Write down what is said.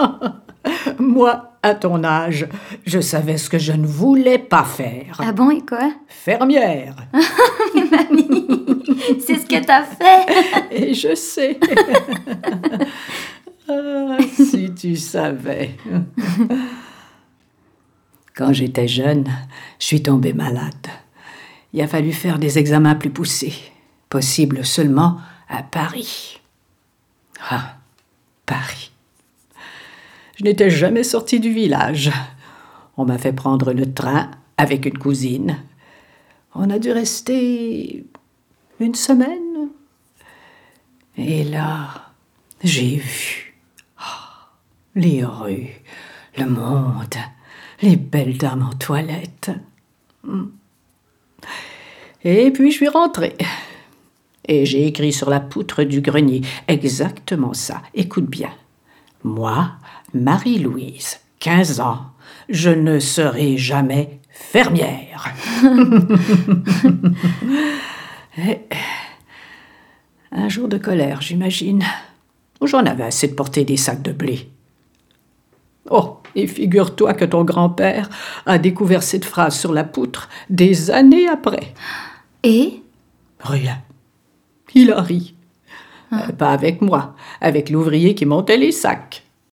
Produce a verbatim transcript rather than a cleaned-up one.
Moi, à ton âge, je savais ce que je ne voulais pas faire. Ah bon, et quoi? Fermière. Mais mamie, c'est ce que t'as fait. Et je sais. Ah, si tu savais. Quand j'étais jeune, je suis tombée malade. Il a fallu faire des examens plus poussés, possibles seulement à Paris. Ah, Paris. Je n'étais jamais sortie du village. On m'a fait prendre le train avec une cousine. On a dû rester une semaine. Et là, j'ai vu oh, les rues, le monde, les belles dames en toilette. Et puis je suis rentrée. Et j'ai écrit sur la poutre du grenier exactement ça. Écoute bien. Moi, Marie-Louise, quinze ans, je ne serai jamais fermière. Et un jour de colère, j'imagine. J'en avais assez de porter des sacs de blé. Oh, et figure-toi que ton grand-père a découvert cette phrase sur la poutre des années après. Et? Rien. Il a ri. Ah. Euh, pas avec moi, avec l'ouvrier qui montait les sacs.